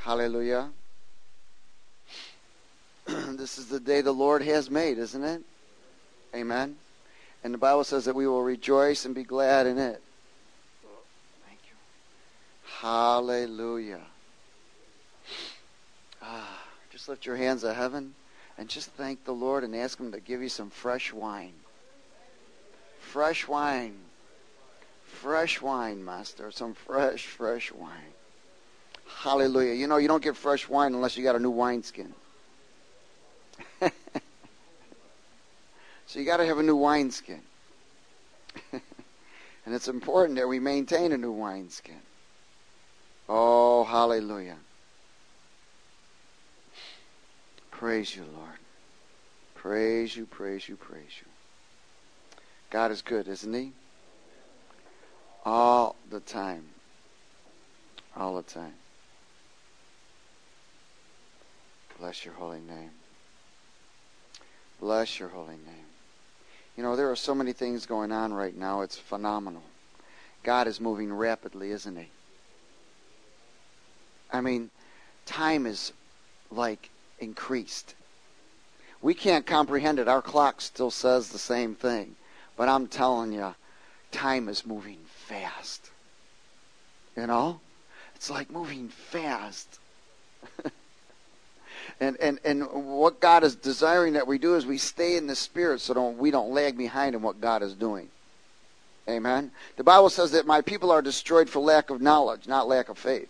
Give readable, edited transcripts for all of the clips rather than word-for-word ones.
Hallelujah. This is the day the Lord has made, isn't it? Amen. And the Bible says that we will rejoice and be glad in it. Thank you. Hallelujah. Just lift your hands to heaven and just thank the Lord and ask Him to give you some fresh wine. Fresh wine. Fresh wine, Master. Some fresh wine. Hallelujah. You know, you don't get fresh wine unless you got a new wineskin. So you got to have a new wineskin. And it's important that we maintain a new wineskin. Oh, hallelujah. Praise you, Lord. Praise you, praise you, praise you. God is good, isn't He? All the time. All the time. Bless your holy name. Bless your holy name. You know, there are so many things going on right now. It's phenomenal. God is moving rapidly, isn't He? I mean, time is like increased. We can't comprehend it. Our clock still says the same thing. But I'm telling you, time is moving fast. You know? It's like moving fast. And what God is desiring that we do is we stay in the Spirit so we don't lag behind in what God is doing. Amen? The Bible says that my people are destroyed for lack of knowledge, not lack of faith.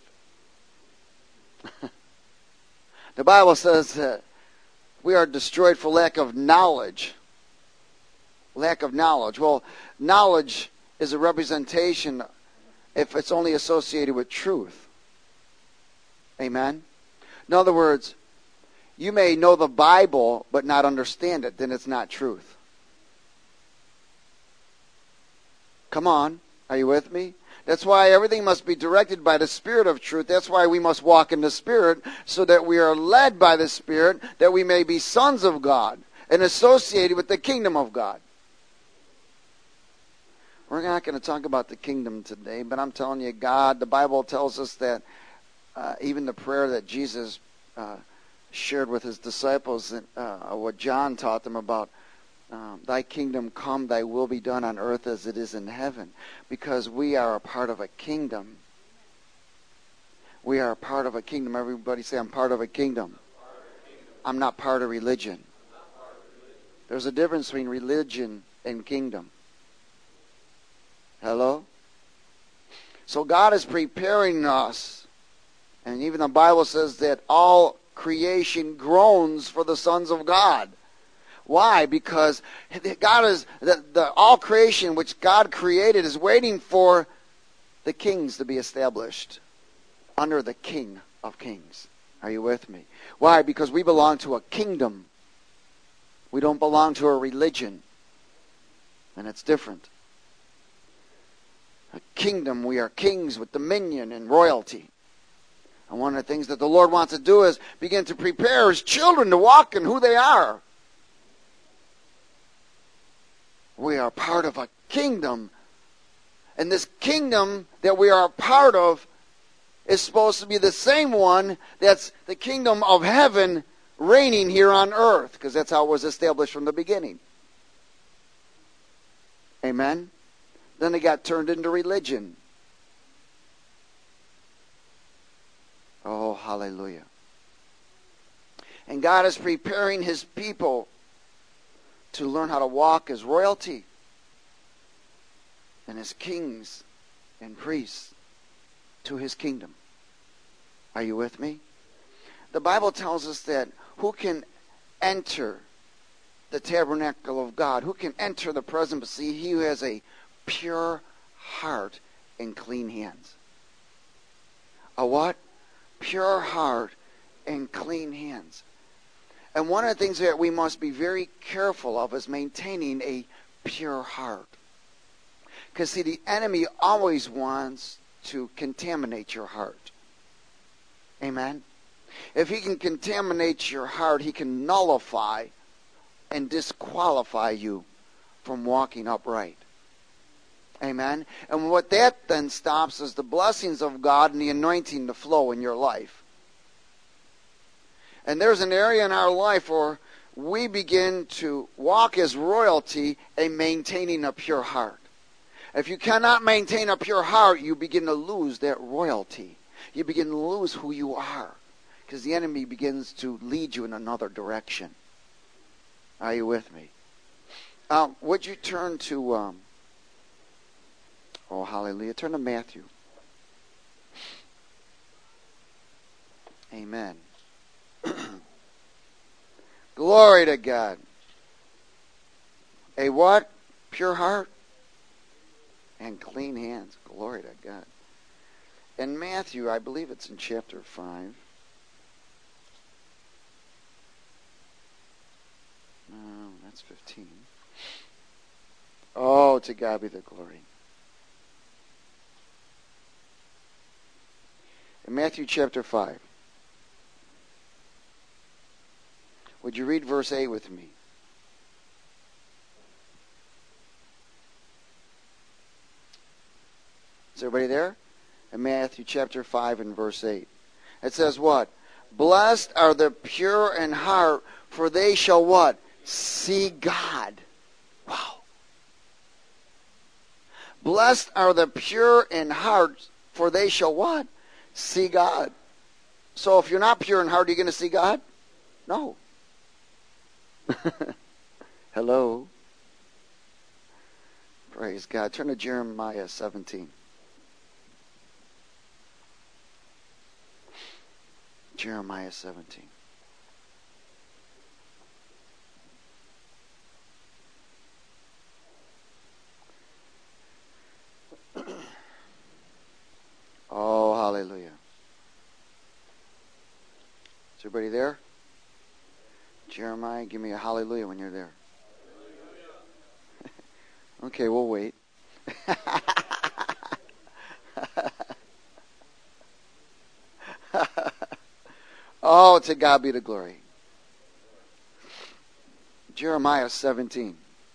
The Bible says that we are destroyed for lack of knowledge. Lack of knowledge. Well, knowledge is a representation if it's only associated with truth. Amen? In other words, you may know the Bible but not understand it, then it's not truth. Come on, are you with me? That's why everything must be directed by the Spirit of truth. That's why we must walk in the Spirit, so that we are led by the Spirit, that we may be sons of God and associated with the kingdom of God. We're not going to talk about the kingdom today, but I'm telling you, God, the Bible tells us that even the prayer that Jesus shared with His disciples, what John taught them about, thy kingdom come, thy will be done on earth as it is in heaven. Because we are a part of a kingdom. We are a part of a kingdom. Everybody say, I'm part of a kingdom. I'm not part of religion. There's a difference between religion and kingdom. Hello? So God is preparing us. And even the Bible says that all creation groans for the sons of God. Why? Because God is all creation which God created is waiting for the kings to be established under the King of Kings. Are you with me? Why? Because we belong to a kingdom. We don't belong to a religion. And it's different. A kingdom, we are kings with dominion and royalty. And one of the things that the Lord wants to do is begin to prepare His children to walk in who they are. We are part of a kingdom. And this kingdom that we are a part of is supposed to be the same one that's the kingdom of heaven reigning here on earth. Because that's how it was established from the beginning. Amen? Then it got turned into religion. Oh, hallelujah. And God is preparing His people to learn how to walk as royalty and as kings and priests to His kingdom. Are you with me? The Bible tells us that who can enter the tabernacle of God, who can enter the presence, see, he who has a pure heart and clean hands. A what? Pure heart and clean hands. And one of the things that we must be very careful of is maintaining a pure heart. Because see, the enemy always wants to contaminate your heart. Amen? If he can contaminate your heart, he can nullify and disqualify you from walking upright. Amen? And what that then stops is the blessings of God and the anointing to flow in your life. And there's an area in our life where we begin to walk as royalty and maintaining a pure heart. If you cannot maintain a pure heart, you begin to lose that royalty. You begin to lose who you are, because the enemy begins to lead you in another direction. Are you with me? Would you turn to, oh, hallelujah, turn to Matthew. Amen. Glory to God. A what? Pure heart and clean hands. Glory to God. In Matthew, I believe it's in chapter 5. No, that's 15. Oh, to God be the glory. In Matthew chapter 5. Would you read verse 8 with me? Is everybody there? In Matthew chapter 5 and verse 8. It says what? Blessed are the pure in heart, for they shall what? See God. Wow. Blessed are the pure in heart, for they shall what? See God. So if you're not pure in heart, are you going to see God? No. Hello. Praise God. Turn to Jeremiah 17. Jeremiah 17. Oh, hallelujah. Is everybody there? Jeremiah, give me a hallelujah when you're there. Okay, we'll wait. Oh, to God be the glory. Jeremiah 17.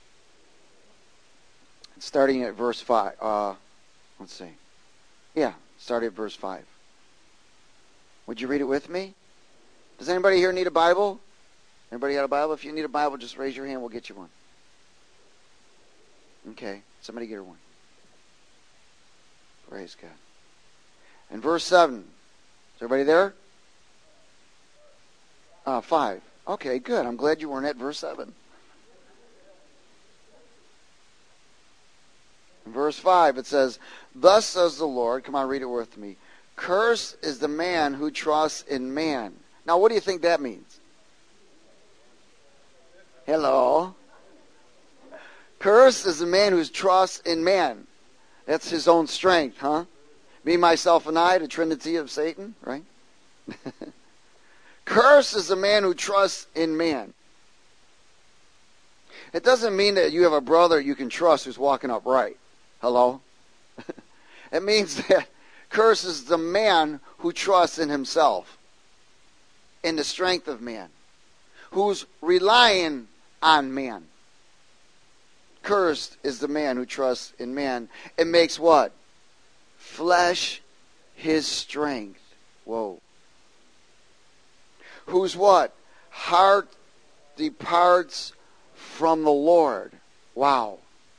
Starting at verse 5. Let's see. Yeah, start at verse 5. Would you read it with me? Does anybody here need a Bible? Anybody got a Bible? If you need a Bible, just raise your hand. We'll get you one. Okay. Somebody get her one. Praise God. And verse 7. Is everybody there? 5. Okay, good. I'm glad you weren't at verse 7. In verse 5, it says, Thus says the Lord. Come on, read it with me. Cursed is the man who trusts in man. Now, what do you think that means? Hello. Cursed is the man who trusts in man. That's his own strength, huh? Me, myself, and I, the trinity of Satan, right? Cursed is the man who trusts in man. It doesn't mean that you have a brother you can trust who's walking upright. Hello? It means that cursed is the man who trusts in himself, in the strength of man, who's relying on man. Cursed is the man who trusts in man. It makes what? Flesh his strength. Whoa. Whose what? Heart departs from the Lord. Wow.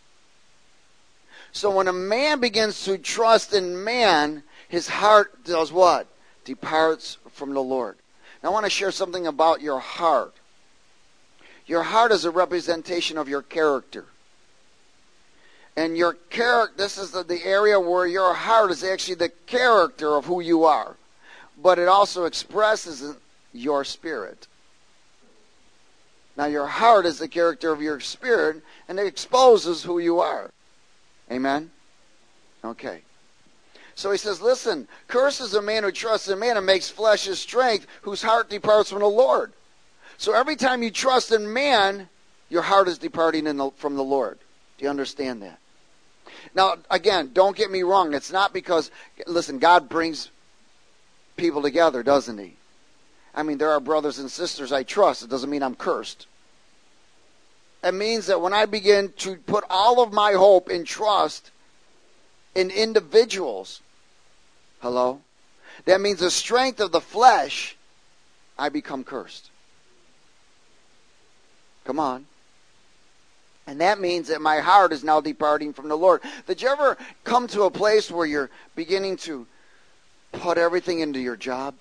So when a man begins to trust in man, his heart does what? Departs from the Lord. Now I want to share something about your heart. Your heart is a representation of your character. And your character, this is the area where your heart is actually the character of who you are. But it also expresses your spirit. Now your heart is the character of your spirit, and it exposes who you are. Amen? Okay. So he says, listen, cursed is the man who trusts in man and makes flesh his strength, whose heart departs from the Lord. So every time you trust in man, your heart is departing from the Lord. Do you understand that? Now, again, don't get me wrong. It's not because, listen, God brings people together, doesn't he? I mean, there are brothers and sisters I trust. It doesn't mean I'm cursed. It means that when I begin to put all of my hope and trust in individuals, hello? That means the strength of the flesh I become cursed. Come on. And that means that my heart is now departing from the Lord. Did you ever come to a place where you're beginning to put everything into your job?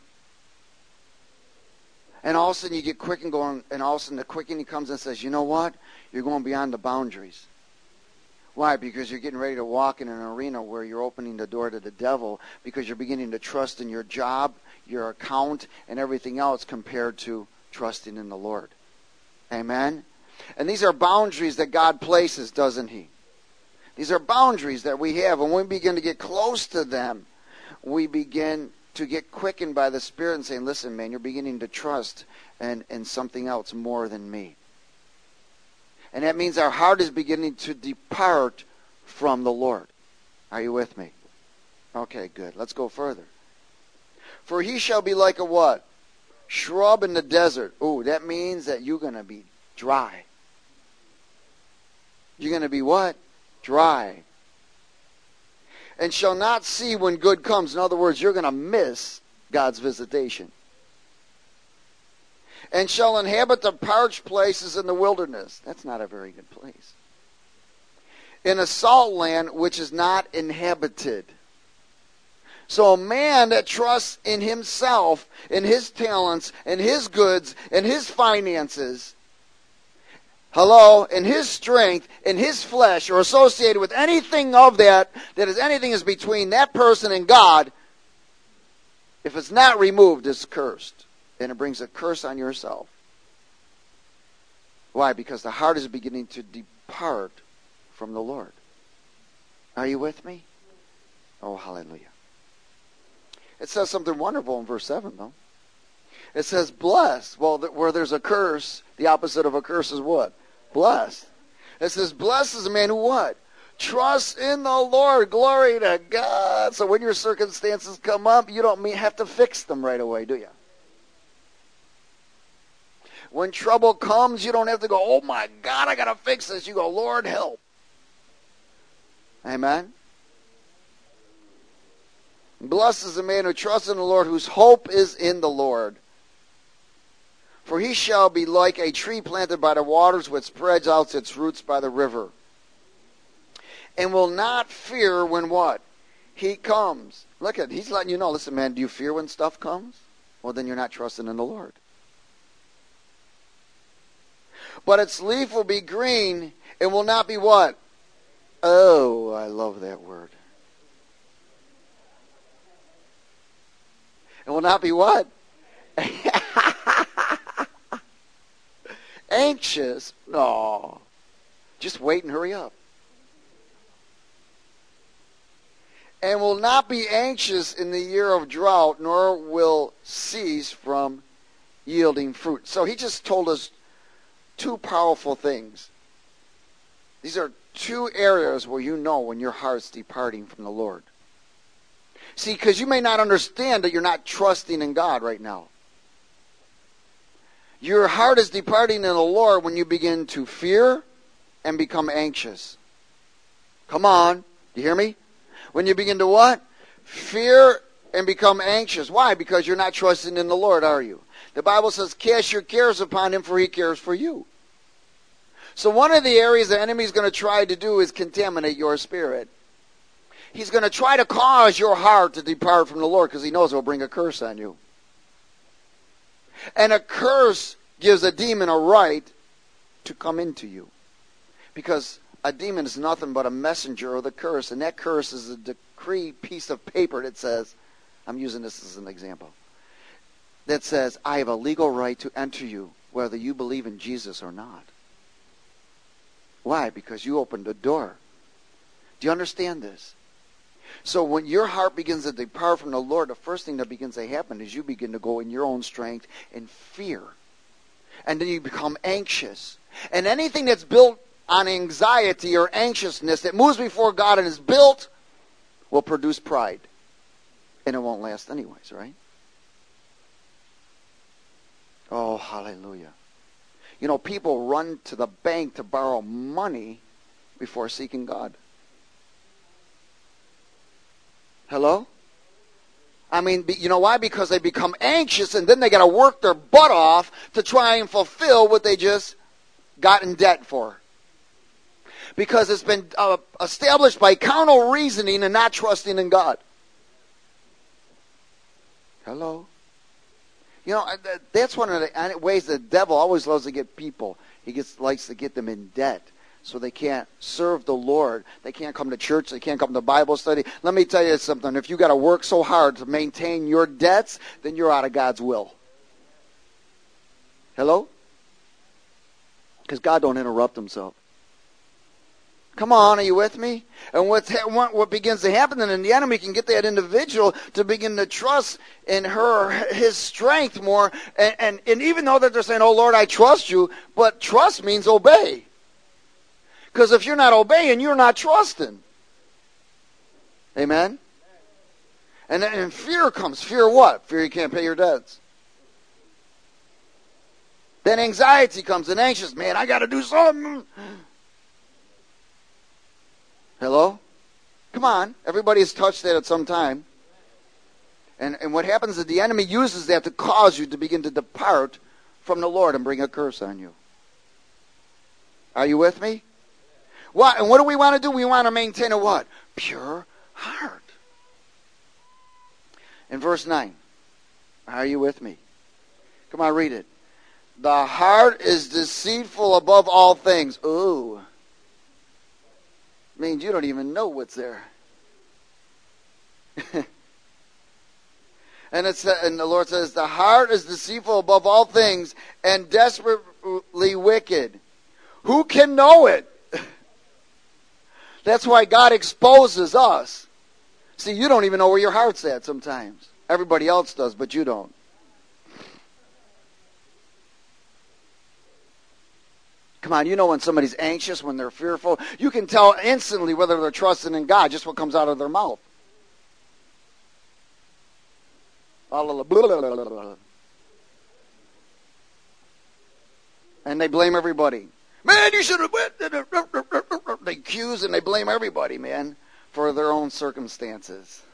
And all of a sudden you get quick and going, and all of a sudden the quickening comes and says, you know what? You're going beyond the boundaries. Why? Because you're getting ready to walk in an arena where you're opening the door to the devil, because you're beginning to trust in your job, your account, and everything else compared to trusting in the Lord. Amen? And these are boundaries that God places, doesn't He? These are boundaries that we have. And when we begin to get close to them, we begin to get quickened by the Spirit and saying, listen, man, you're beginning to trust in something else more than me. And that means our heart is beginning to depart from the Lord. Are you with me? Okay, good. Let's go further. For he shall be like a what? Shrub in the desert. Ooh, that means that you're going to be dry. You're going to be what? Dry. And shall not see when good comes. In other words, you're going to miss God's visitation. And shall inhabit the parched places in the wilderness. That's not a very good place. In a salt land which is not inhabited. So a man that trusts in himself, in his talents, in his goods, in his finances, in his strength, in his flesh, or associated with anything of that is anything is between that person and God, if it's not removed, it's cursed. And it brings a curse on yourself. Why? Because the heart is beginning to depart from the Lord. Are you with me? Oh, hallelujah. It says something wonderful in verse 7, though. It says, blessed. Well, where there's a curse, the opposite of a curse is what? Blessed. It says, blessed is a man who what? Trusts in the Lord. Glory to God. So when your circumstances come up, you don't have to fix them right away, do you? When trouble comes, you don't have to go, oh my God, I got to fix this. You go, Lord, help. Amen? Blessed is the man who trusts in the Lord, whose hope is in the Lord. For he shall be like a tree planted by the waters, which spreads out its roots by the river. And will not fear when what? He comes. Look at, he's letting you know, listen, man, do you fear when stuff comes? Well, then you're not trusting in the Lord. But its leaf will be green and will not be what? Oh, I love that word. It will not be what? Anxious? No. Just wait and hurry up. And will not be anxious in the year of drought, nor will cease from yielding fruit. So he just told us two powerful things. These are two areas where you know when your heart's departing from the Lord. See, because you may not understand that you're not trusting in God right now. Your heart is departing in the Lord when you begin to fear and become anxious. Come on. Do you hear me? When you begin to what? Fear and become anxious. Why? Because you're not trusting in the Lord, are you? The Bible says, cast your cares upon him, for he cares for you. So one of the areas the enemy is going to try to do is contaminate your spirit. He's going to try to cause your heart to depart from the Lord because he knows it will bring a curse on you. And a curse gives a demon a right to come into you. Because a demon is nothing but a messenger of the curse. And that curse is a decree piece of paper that says, I'm using this as an example, that says, I have a legal right to enter you whether you believe in Jesus or not. Why? Because you opened the door. Do you understand this? So when your heart begins to depart from the Lord, the first thing that begins to happen is you begin to go in your own strength and fear. And then you become anxious. And anything that's built on anxiety or anxiousness that moves before God and is built will produce pride. And it won't last anyways, right? Oh, hallelujah. You know, people run to the bank to borrow money before seeking God. Hello? I mean, you know why? Because they become anxious, and then they got to work their butt off to try and fulfill what they just got in debt for. Because it's been established by carnal reasoning and not trusting in God. Hello? You know, that's one of the ways the devil always loves to get people. He likes to get them in debt so they can't serve the Lord. They can't come to church. They can't come to Bible study. Let me tell you something. If you got to work so hard to maintain your debts, then you're out of God's will. Hello? Because God don't interrupt himself. Come on, are you with me? And what begins to happen, then the enemy can get that individual to begin to trust in his strength more. And even though that they're saying, oh Lord, I trust you, but trust means obey. Because if you're not obeying, you're not trusting. Amen? And fear comes. Fear what? Fear you can't pay your debts. Then anxiety comes and anxious. Man, I got to do something. Hello? Come on. Everybody has touched that at some time. And what happens is the enemy uses that to cause you to begin to depart from the Lord and bring a curse on you. Are you with me? What? And what do we want to do? We want to maintain a what? Pure heart. In verse 9. Are you with me? Come on, read it. The heart is deceitful above all things. Ooh. Means you don't even know what's there. And the Lord says, the heart is deceitful above all things and desperately wicked. Who can know it? That's why God exposes us. See, you don't even know where your heart's at sometimes. Everybody else does, but you don't. Come on, you know when somebody's anxious, when they're fearful. You can tell instantly whether they're trusting in God, just what comes out of their mouth. And they blame everybody. Man, you should have... They accuse and they blame everybody, man, for their own circumstances.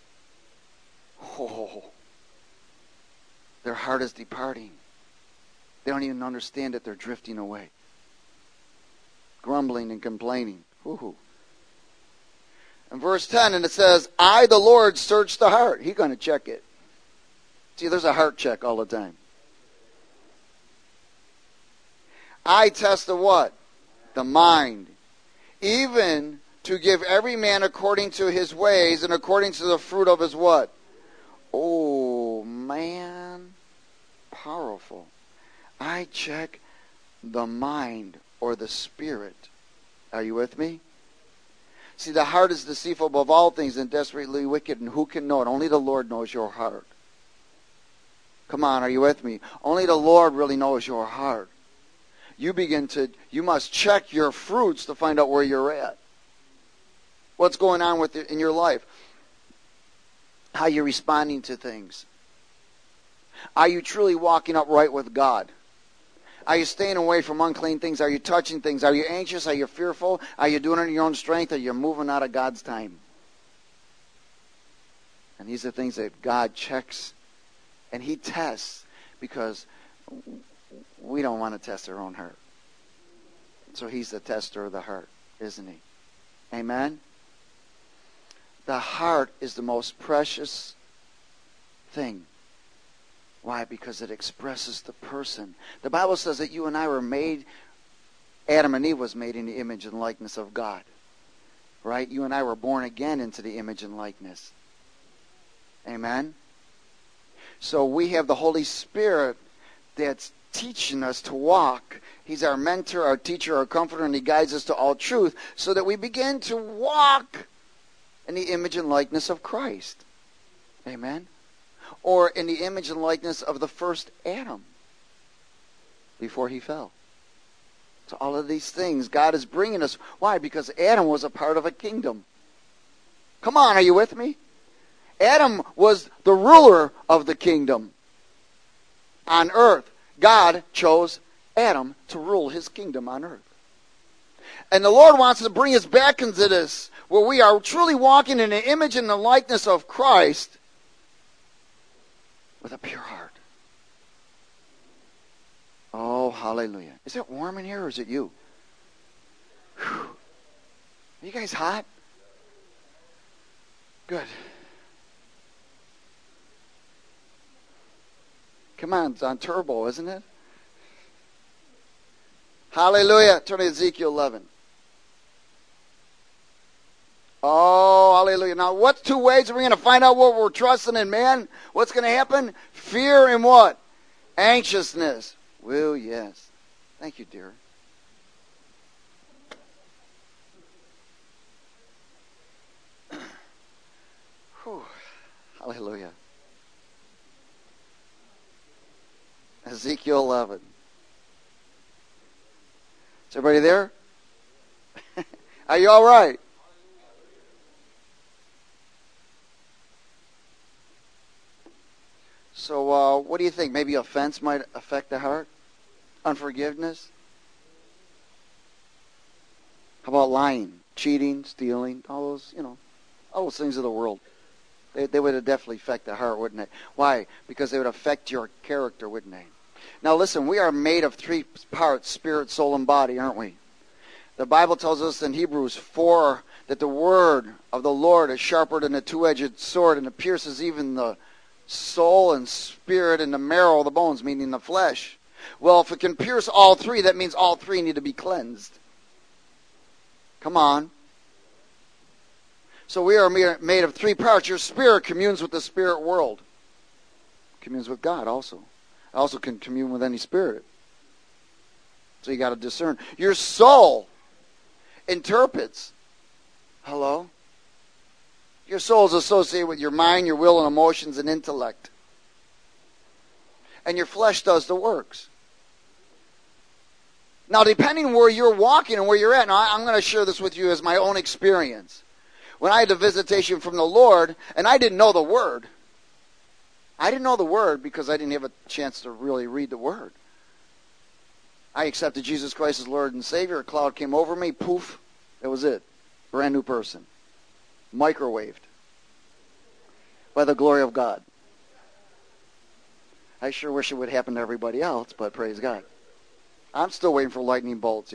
Oh, their heart is departing. They don't even understand that they're drifting away. Grumbling and complaining. Woo-hoo. In verse 10, and it says, I, the Lord, search the heart. He's going to check it. See, there's a heart check all the time. I test the what? The mind. Even to give every man according to his ways and according to the fruit of his what? Oh, man. Powerful. I check the mind or the spirit. Are you with me? See, the heart is deceitful above all things and desperately wicked, and who can know it? Only the Lord knows your heart. Come on, are you with me? Only the Lord really knows your heart. You must check your fruits to find out where you're at. What's going on in your life? How you're responding to things. Are you truly walking upright with God? Are you staying away from unclean things? Are you touching things? Are you anxious? Are you fearful? Are you doing it in your own strength? Are you moving out of God's time? And these are things that God checks and He tests, because we don't want to test our own heart. So He's the tester of the heart, isn't He? Amen? The heart is the most precious thing. Why? Because it expresses the person. The Bible says that you and I were made, Adam and Eve was made in the image and likeness of God. Right? You and I were born again into the image and likeness. Amen? So we have the Holy Spirit that's teaching us to walk. He's our mentor, our teacher, our comforter, and He guides us to all truth so that we begin to walk in the image and likeness of Christ. Amen? Or in the image and likeness of the first Adam before he fell. So all of these things God is bringing us. Why? Because Adam was a part of a kingdom. Come on, are you with me? Adam was the ruler of the kingdom on earth. God chose Adam to rule His kingdom on earth. And the Lord wants to bring us back into this, where we are truly walking in the image and the likeness of Christ. with a pure heart. Oh, hallelujah. Is it warm in here or is it you? Whew. Are you guys hot? Good. Come on, it's on turbo, isn't it? Hallelujah. Turn to Ezekiel 11. Oh, hallelujah. Now, what's two ways we're going to find out what we're trusting in, man? What's going to happen? Fear and what? Anxiousness. Well, yes. Thank you, dear. Whew. Hallelujah. Ezekiel 11. Is everybody there? Are you all right? So, what do you think? Maybe offense might affect the heart? Unforgiveness? How about lying, cheating, stealing, all those things of the world? They would definitely affect the heart, wouldn't they? Why? Because they would affect your character, wouldn't they? Now listen, we are made of three parts, spirit, soul, and body, aren't we? The Bible tells us in Hebrews 4 that the word of the Lord is sharper than a two-edged sword, and it pierces even the soul and spirit and the marrow of the bones, meaning the flesh. Well, if it can pierce all three, that means all three need to be cleansed. Come on. So we are made of three parts. Your spirit communes with the spirit world. Communes with God also. Also can commune with any spirit. So you got to discern. Your soul interprets. Hello? Your soul is associated with your mind, your will, and emotions, and intellect. And your flesh does the works. Now, depending on where you're walking and where you're at, now I'm going to share this with you as my own experience. When I had a visitation from the Lord, and I didn't know the Word. I didn't know the Word because I didn't have a chance to really read the Word. I accepted Jesus Christ as Lord and Savior. A cloud came over me. Poof. That was it. Brand new person. Microwaved. By the glory of God. I sure wish it would happen to everybody else, but praise God. I'm still waiting for lightning bolts,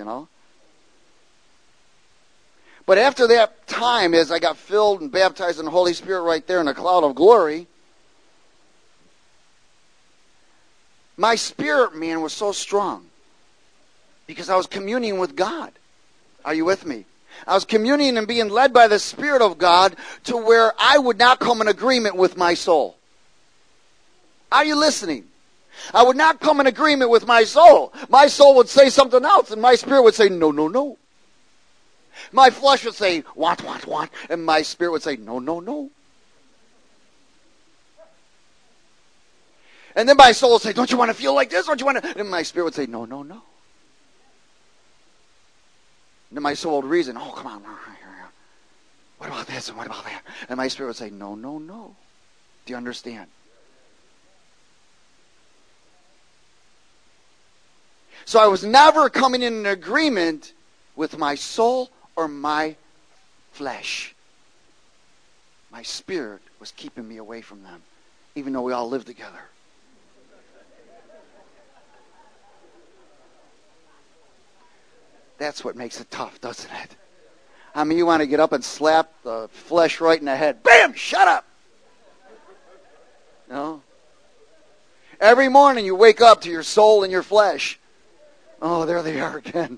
But after that time, as I got filled and baptized in the Holy Spirit right there in a cloud of glory, my spirit, man, was so strong. Because I was communing with God. Are you with me? I was communing and being led by the Spirit of God to where I would not come in agreement with my soul. Are you listening? I would not come in agreement with my soul. My soul would say something else, and my spirit would say, no, no, no. My flesh would say, want, and my spirit would say, no, no, no. And then my soul would say, don't you want to feel like this? Don't you want to? And my spirit would say, no, no, no. And then my soul would reason, oh, come on. What about this and what about that? And my spirit would say, no, no, no. Do you understand? So I was never coming in an agreement with my soul or my flesh. My spirit was keeping me away from them, even though we all live together. That's what makes it tough, doesn't it? I mean, you want to get up and slap the flesh right in the head. Bam! Shut up! No? Every morning you wake up to your soul and your flesh. Oh, there they are again.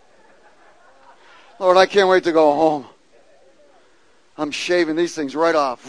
Lord, I can't wait to go home. I'm shaving these things right off.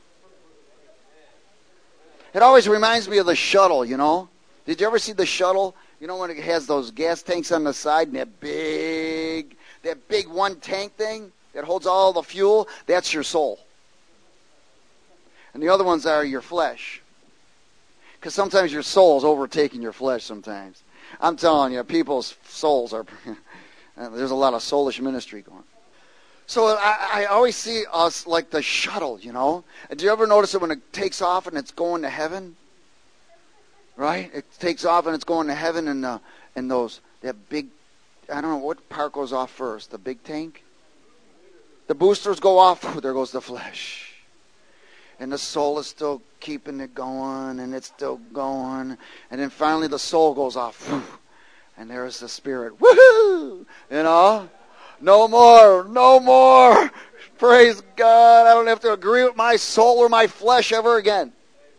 It always reminds me of the shuttle, Did you ever see the shuttle? When it has those gas tanks on the side and that big one tank thing that holds all the fuel? That's your soul. And the other ones are your flesh. Because sometimes your soul's overtaking your flesh sometimes. I'm telling you, people's souls are... There's a lot of soulish ministry going on. So I always see us like the shuttle, And do you ever notice it when it takes off and it's going to heaven? Right? It takes off and it's going to heaven and that big... I don't know, what part goes off first? The big tank? The boosters go off. There goes the flesh. And the soul is still keeping it going, and it's still going. And then finally the soul goes off. And there's the spirit. Woohoo! You know? No more. No more. Praise God. I don't have to agree with my soul or my flesh ever again.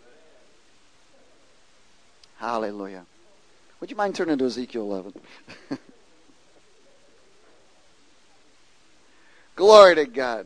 Hallelujah. Would you mind turning to Ezekiel 11? Glory to God.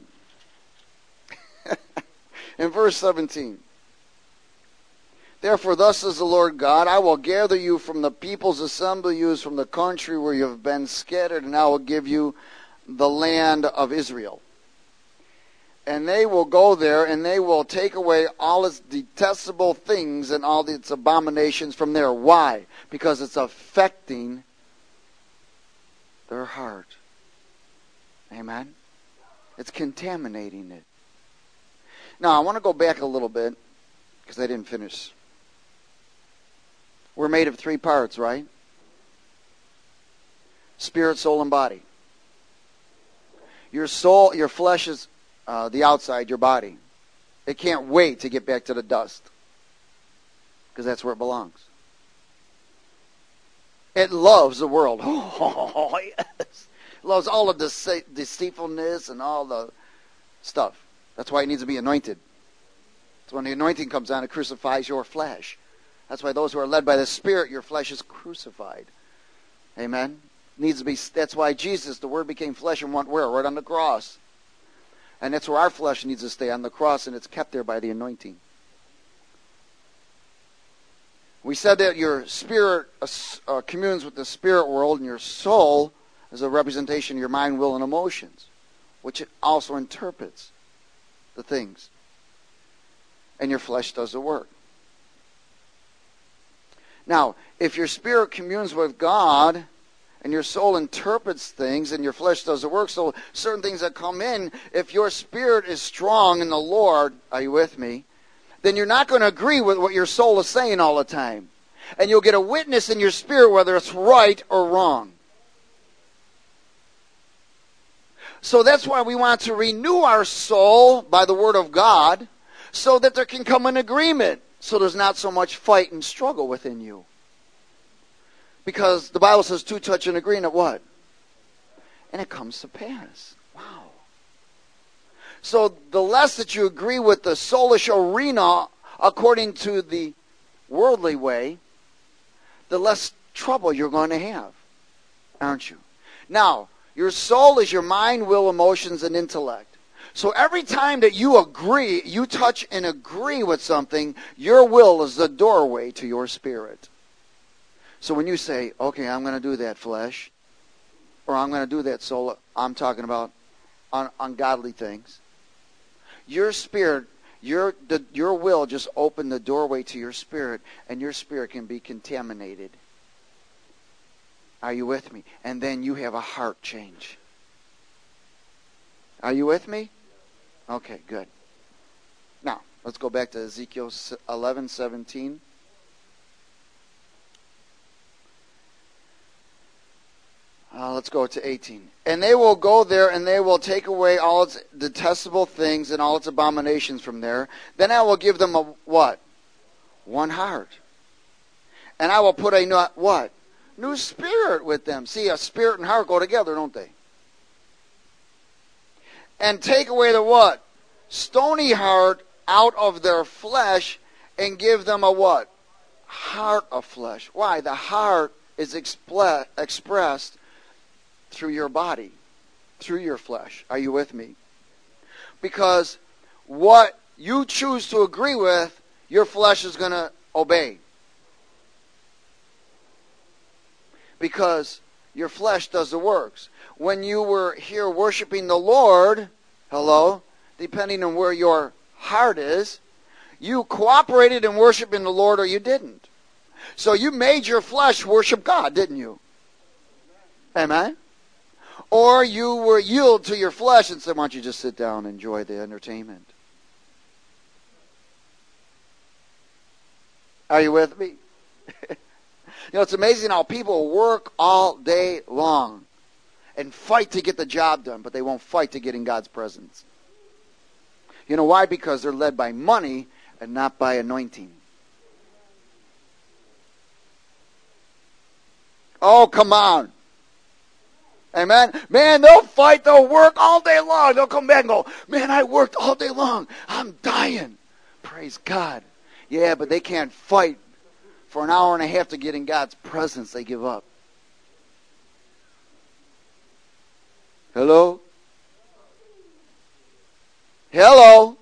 In verse 17. Therefore, thus says the Lord God, I will gather you from the peoples, assemble you from the country where you have been scattered, and I will give you the land of Israel. And they will go there, and they will take away all its detestable things and all its abominations from there. Why? Because it's affecting their heart. Amen? It's contaminating it. Now, I want to go back a little bit, because I didn't finish. We're made of 3 parts, right? Spirit, soul, and body. Your soul, your flesh is the outside, your body. It can't wait to get back to the dust, because that's where it belongs. It loves the world. Oh, yes. It loves all of the deceitfulness and all the stuff. That's why it needs to be anointed. It's when the anointing comes on, it crucifies your flesh. That's why those who are led by the Spirit, your flesh is crucified. Amen? Needs to be. That's why Jesus, the Word became flesh and went where? Right on the cross. And that's where our flesh needs to stay, on the cross, and it's kept there by the anointing. We said that your spirit communes with the spirit world, and your soul is a representation of your mind, will, and emotions, which it also interprets the things. And your flesh does the work. Now, if your spirit communes with God, and your soul interprets things, and your flesh does the work, so certain things that come in, if your spirit is strong in the Lord, are you with me? Then you're not going to agree with what your soul is saying all the time. And you'll get a witness in your spirit whether it's right or wrong. So that's why we want to renew our soul by the Word of God, so that there can come an agreement, so there's not so much fight and struggle within you. Because the Bible says 2 touch and agree, and it what? And it comes to pass. Wow. So the less that you agree with the soulish arena according to the worldly way, the less trouble you're going to have, aren't you? Now, your soul is your mind, will, emotions, and intellect. So every time that you agree, you touch and agree with something, your will is the doorway to your spirit. So when you say, okay, I'm going to do that, flesh, or I'm going to do that, soul, I'm talking about ungodly things, your spirit, your will just opened the doorway to your spirit, and your spirit can be contaminated. Are you with me? And then you have a heart change. Are you with me? Okay, good. Now, let's go back to Ezekiel 11:17. Let's go to 18. And they will go there, and they will take away all its detestable things and all its abominations from there. Then I will give them a what? One heart. And I will put a what? New spirit with them. See, a spirit and heart go together, don't they? And take away the what? Stony heart out of their flesh, and give them a what? Heart of flesh. Why? The heart is expressed through your body, through your flesh. Are you with me? Because what you choose to agree with, your flesh is going to obey. Because your flesh does the works. When you were here worshiping the Lord, hello, depending on where your heart is, you cooperated in worshiping the Lord or you didn't. So you made your flesh worship God, didn't you? Amen? Or you were yield to your flesh and said, why don't you just sit down and enjoy the entertainment? Are you with me? You know, it's amazing how people work all day long and fight to get the job done, but they won't fight to get in God's presence. You know why? Because they're led by money and not by anointing. Oh, come on. Amen. Man, they'll fight, they'll work all day long. They'll come back and go, man, I worked all day long. I'm dying. Praise God. Yeah, but they can't fight for an hour and a half to get in God's presence. They give up. Hello? Hello?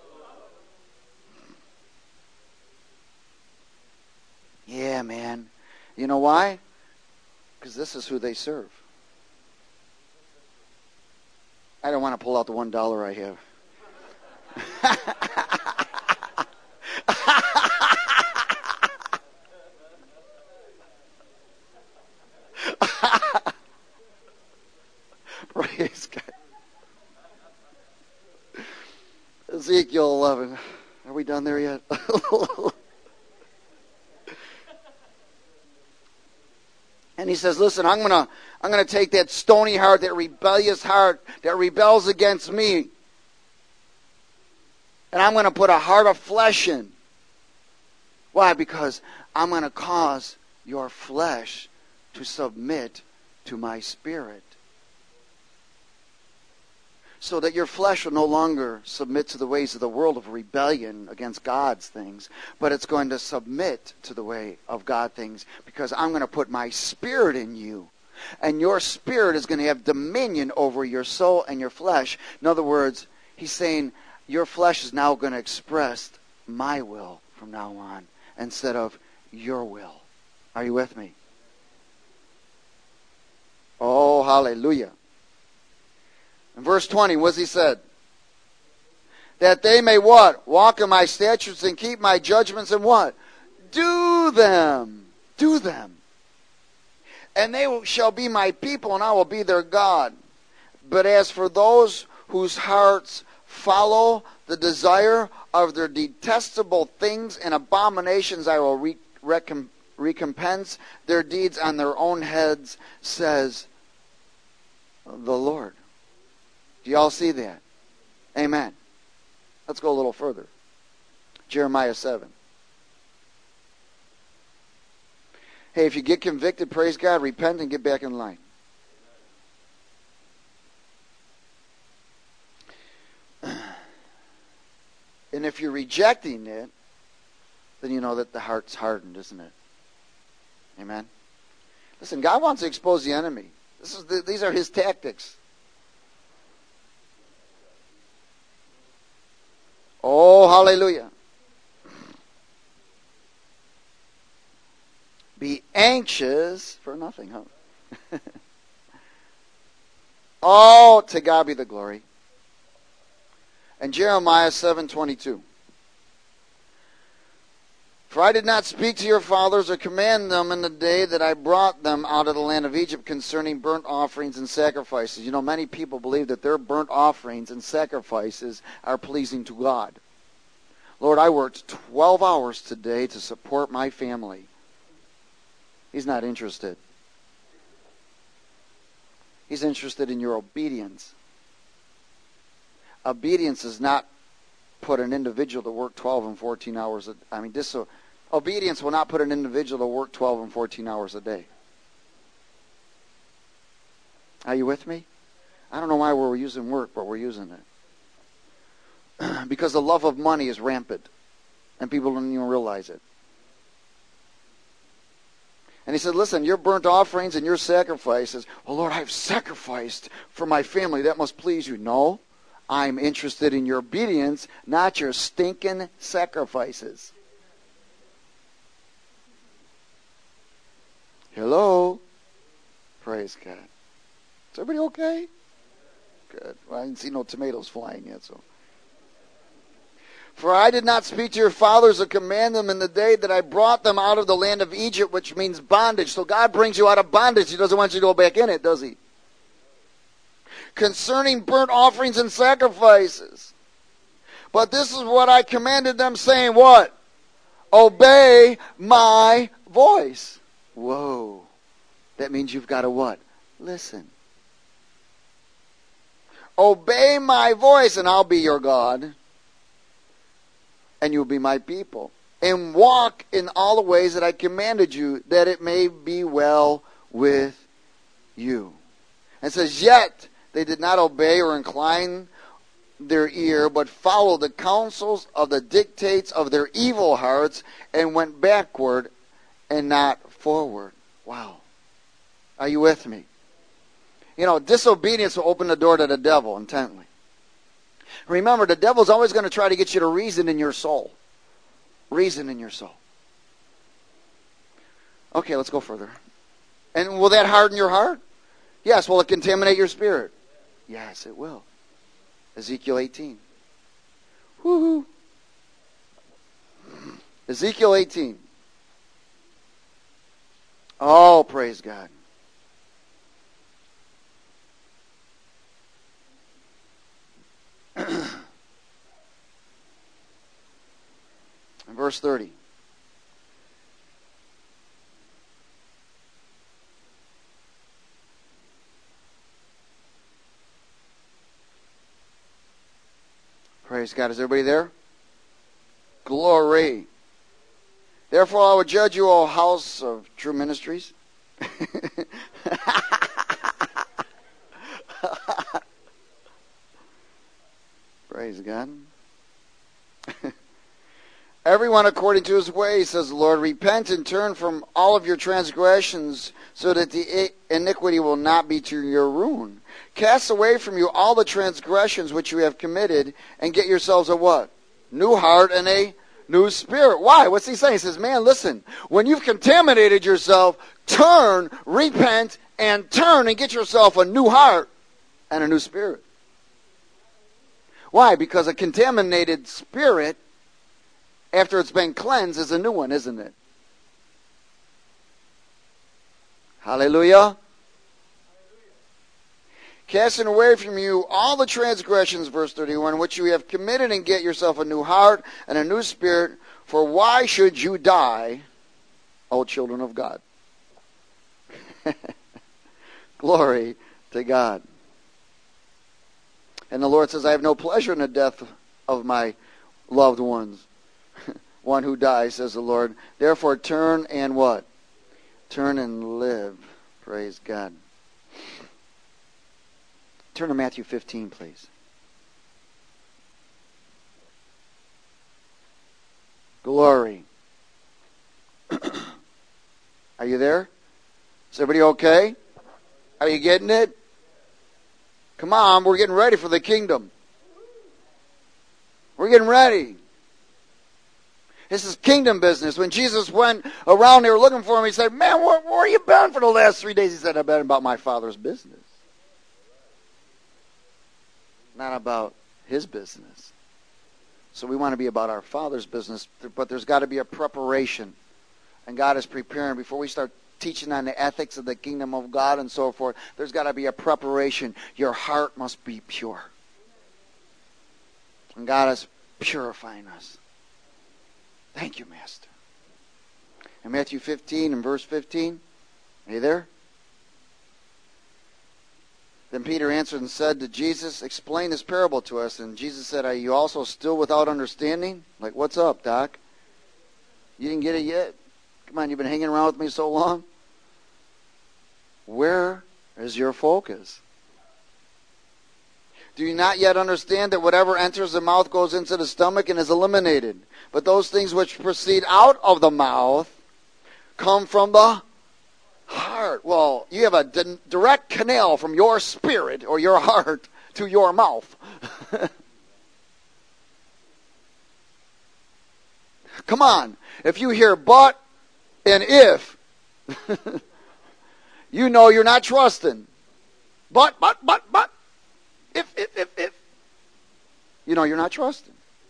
Yeah, man. You know why? Because this is who they serve. I don't want to pull out the $1 I have. Praise God. Ezekiel 11. Are we done there yet? And he says, listen, I'm gonna take that stony heart, that rebellious heart that rebels against me, and I'm going to put a heart of flesh in. Why? Because I'm going to cause your flesh to submit to my spirit. So that your flesh will no longer submit to the ways of the world of rebellion against God's things, but it's going to submit to the way of God things, because I'm going to put my spirit in you. And your spirit is going to have dominion over your soul and your flesh. In other words, he's saying your flesh is now going to express my will from now on instead of your will. Are you with me? Oh, hallelujah. In verse 20, what's he said? That they may what? Walk in my statutes and keep my judgments and what? Do them. Do them. And they shall be my people, and I will be their God. But as for those whose hearts follow the desire of their detestable things and abominations, I will recompense their deeds on their own heads, says the Lord. Do you all see that? Amen. Let's go a little further. Jeremiah 7. Hey, if you get convicted, praise God, repent and get back in line. And if you're rejecting it, then you know that the heart's hardened, isn't it? Amen. Listen, God wants to expose the enemy. These are his tactics. Oh, hallelujah. Be anxious for nothing, huh? Oh, to God be the glory. And Jeremiah 7:22. For I did not speak to your fathers or command them in the day that I brought them out of the land of Egypt concerning burnt offerings and sacrifices. You know, many people believe that their burnt offerings and sacrifices are pleasing to God. Lord, I worked 12 hours today to support my family. He's not interested. He's interested in your obedience. Obedience does not put an individual to work 12 and 14 hours obedience will not put an individual to work 12 and 14 hours a day. Are you with me? I don't know why we're using work, but we're using it. Because the love of money is rampant, and people don't even realize it. And he said, listen, your burnt offerings and your sacrifices, well, Lord, I've sacrificed for my family. That must please you. No, I'm interested in your obedience, not your stinking sacrifices. Hello? Praise God. Is everybody okay? Good. Well, I didn't see no tomatoes flying yet, so. For I did not speak to your fathers or command them in the day that I brought them out of the land of Egypt, which means bondage. So God brings you out of bondage. He doesn't want you to go back in it, does he? Concerning burnt offerings and sacrifices. But this is what I commanded them, saying, what? Obey my voice. Whoa. That means you've got to what? Listen. Obey my voice, and I'll be your God. and you will be my people. And walk in all the ways that I commanded you, that it may be well with you. And it says, yet they did not obey or incline their ear, but followed the counsels of the dictates of their evil hearts, and went backward and not forward. Wow. Are you with me? Disobedience will open the door to the devil intently. Remember, the devil's always going to try to get you to reason in your soul. Reason in your soul. Okay, let's go further. And will that harden your heart? Yes. Will it contaminate your spirit? Yes, it will. Ezekiel 18. Woohoo. Ezekiel 18. Oh, praise God. Verse 30. Praise God. Is everybody there? Glory. Therefore I will judge you, O house of true ministries. Praise God. Everyone according to his way, says the Lord. Repent and turn from all of your transgressions, so that the iniquity will not be to your ruin. Cast away from you all the transgressions which you have committed, and get yourselves a what? New heart and a new spirit. Why? What's he saying? He says, man, listen, when you've contaminated yourself, turn, repent, and turn and get yourself a new heart and a new spirit. Why? Because a contaminated spirit, after it's been cleansed, is a new one, isn't it? Hallelujah. Casting away from you all the transgressions, verse 31, which you have committed, and get yourself a new heart and a new spirit. For why should you die, O children of God? Glory to God. And the Lord says, I have no pleasure in the death of my loved ones. One who dies, says the Lord. Therefore turn and what? Turn and live. Praise God. Turn to Matthew 15, please. Glory. Are you there? Is everybody okay? Are you getting it? Come on, we're getting ready for the kingdom. We're getting ready. This is kingdom business. When Jesus went around, they were looking for him. He said, man, where you been for the last 3 days? He said, I've been about my Father's business. Not about his business. So we want to be about our Father's business, but there's got to be a preparation. And God is preparing. Before we start teaching on the ethics of the kingdom of God and so forth, there's got to be a preparation. Your heart must be pure. And God is purifying us. Thank you, Master. In Matthew 15 and verse 15, are you there? Then Peter answered and said to Jesus, explain this parable to us. And Jesus said, are you also still without understanding? Like, what's up, Doc? You didn't get it yet? Come on, you've been hanging around with me so long. Where is your focus? Do you not yet understand that whatever enters the mouth goes into the stomach and is eliminated? But those things which proceed out of the mouth come from the heart. Well, you have a direct canal from your spirit or your heart to your mouth. Come on. If you hear but and if, you know you're not trusting. But. If. You know you're not trusting.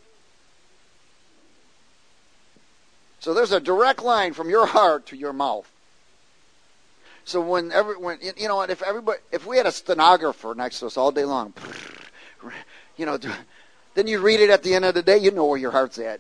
So there's a direct line from your heart to your mouth. So if we had a stenographer next to us all day long, then you read it at the end of the day, you know where your heart's at.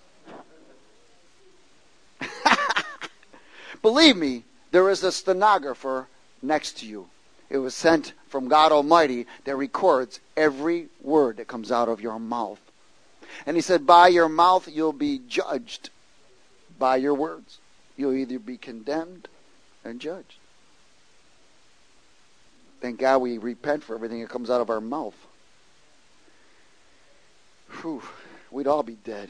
Believe me, there is a stenographer next to you. It was sent from God Almighty that records every word that comes out of your mouth. And he said, by your mouth you'll be judged. By your words. You'll either be condemned and judged. Thank God we repent for everything that comes out of our mouth. Whew, we'd all be dead.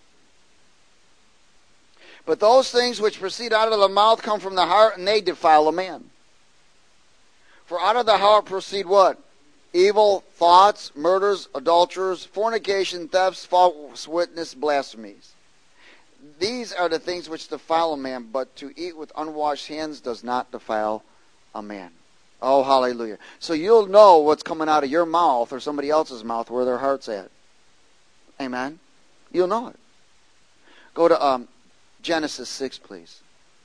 But those things which proceed out of the mouth come from the heart, and they defile a man. For out of the heart proceed what? Evil thoughts, murders, adulterers, fornication, thefts, false witness, blasphemies. These are the things which defile a man, but to eat with unwashed hands does not defile a man. Oh, hallelujah. So you'll know what's coming out of your mouth or somebody else's mouth where their heart's at. Amen? You'll know it. Go to Genesis 6, please.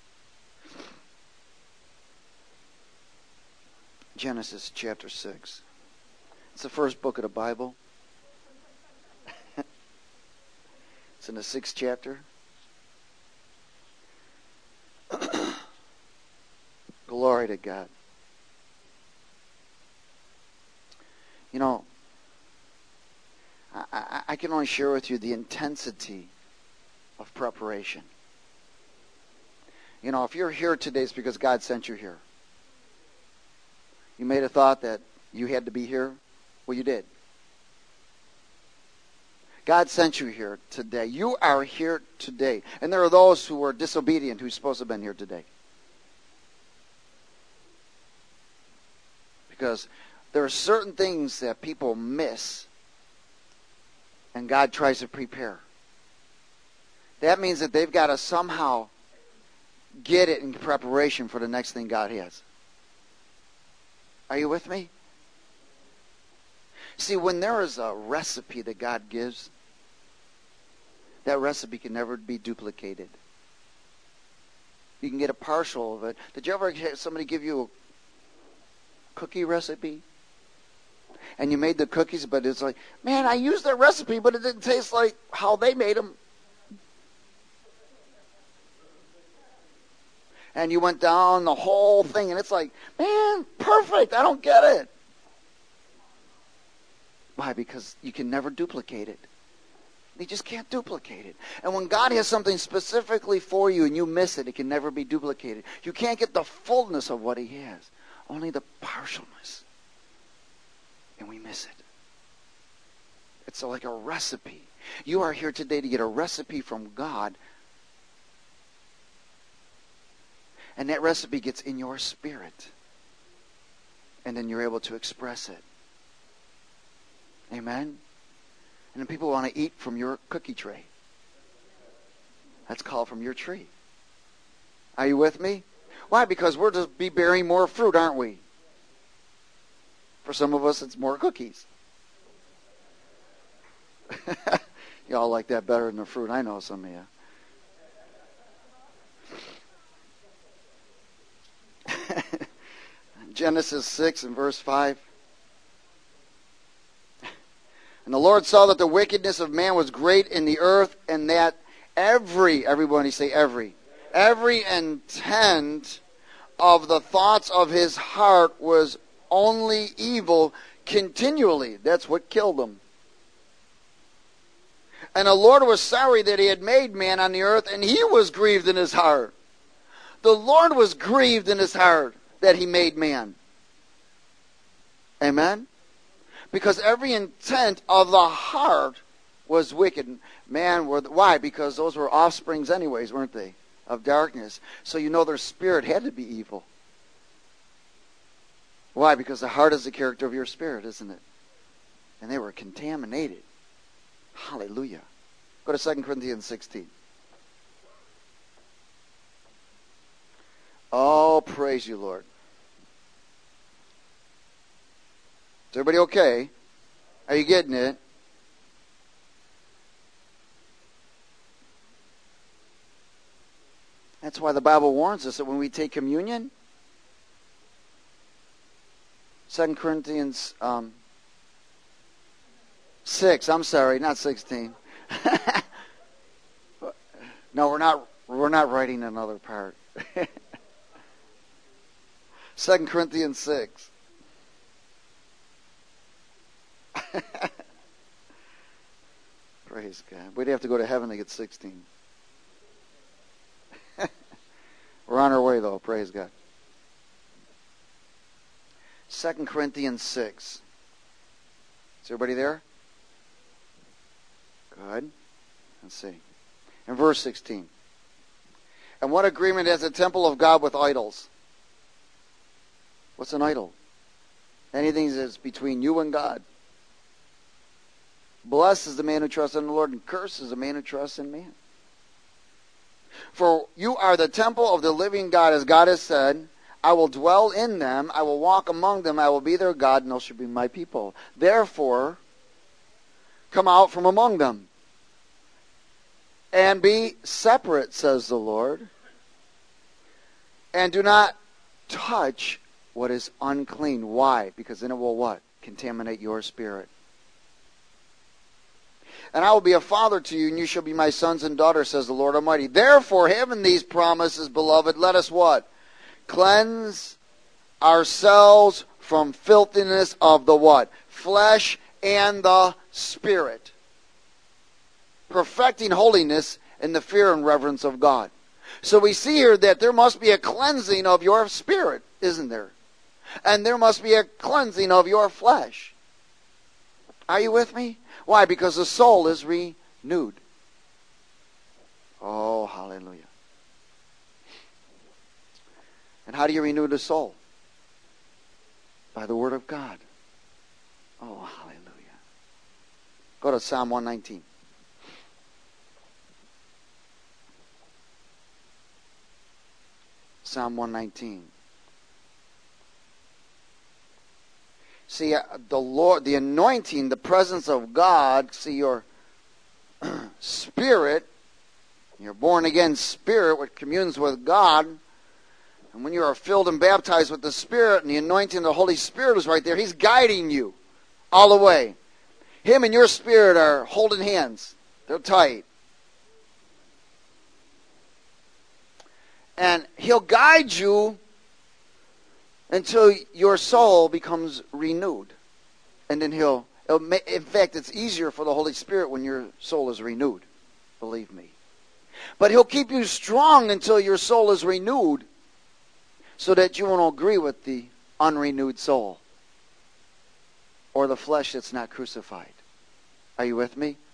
Genesis chapter 6. It's the first book of the Bible. It's in the 6th chapter. Glory to God. You know, I can only share with you the intensity of preparation. You know, if you're here today, it's because God sent you here. You may have thought that you had to be here. Well, you did. God sent you here today. You are here today. And there are those who were disobedient who's supposed to have been here today. Because there are certain things that people miss and God tries to prepare. That means that they've got to somehow get it in preparation for the next thing God has. Are you with me? See, when there is a recipe that God gives, that recipe can never be duplicated. You can get a partial of it. Did you ever have somebody give you a cookie recipe? And you made the cookies, but it's like, man, I used their recipe, but it didn't taste like how they made them. And you went down the whole thing, and it's like, man, perfect. I don't get it. Why? Because you can never duplicate it. You just can't duplicate it. And when God has something specifically for you and you miss it, it can never be duplicated. You can't get the fullness of what He has. Only the partialness. And we miss it. It's like a recipe. You are here today to get a recipe from God. And that recipe gets in your spirit. And then you're able to express it. Amen? And then people want to eat from your cookie tray. That's called from your tree. Are you with me? Why? Because we're to be bearing more fruit, aren't we? For some of us, it's more cookies. Y'all like that better than the fruit. I know some of you. Genesis 6 and verse 5. And the Lord saw that the wickedness of man was great in the earth, and that everybody say every intent of the thoughts of his heart was only evil continually. That's what killed him. And the Lord was sorry that He had made man on the earth, and He was grieved in His heart. The Lord was grieved in His heart that He made man. Amen? Because every intent of the heart was wicked. Why? Because those were offsprings anyways, weren't they? Of darkness. So you know their spirit had to be evil. Why? Because the heart is the character of your spirit, isn't it? And they were contaminated. Hallelujah. Go to 2 Corinthians 16. Oh, praise you, Lord. Is everybody okay? Are you getting it? That's why the Bible warns us that when we take communion, 2 Corinthians 6, I'm sorry, not 16. No, we're not writing another part. 2 Corinthians 6. Praise God. We'd have to go to heaven to get 16. We're on our way, though. Praise God. 2 Corinthians 6. Is everybody there? Good. Let's see. In verse 16. And what agreement has the temple of God with idols? What's an idol? Anything that's between you and God. Blessed is the man who trusts in the Lord, and cursed is the man who trusts in man. For you are the temple of the living God, as God has said, I will dwell in them, I will walk among them, I will be their God, and they shall be my people. Therefore, come out from among them, and be separate, says the Lord, and do not touch what is unclean. Why? Because then it will what? Contaminate your spirit. And I will be a father to you, and you shall be my sons and daughters, says the Lord Almighty. Therefore, having these promises, beloved, let us what? Cleanse ourselves from filthiness of the what? Flesh and the spirit. Perfecting holiness in the fear and reverence of God. So we see here that there must be a cleansing of your spirit, isn't there? And there must be a cleansing of your flesh. Are you with me? Why? Because the soul is renewed. Oh, hallelujah. And how do you renew the soul? By the Word of God. Oh, hallelujah. Go to Psalm 119. Psalm 119. See, the Lord, the anointing, the presence of God, see your spirit, your born again spirit, which communes with God. And when you are filled and baptized with the Spirit, and the anointing of the Holy Spirit is right there, He's guiding you all the way. Him and your spirit are holding hands. They're tight. And He'll guide you until your soul becomes renewed. And then in fact, it's easier for the Holy Spirit when your soul is renewed. Believe me. But He'll keep you strong until your soul is renewed, so that you won't agree with the unrenewed soul or the flesh that's not crucified. Are you with me?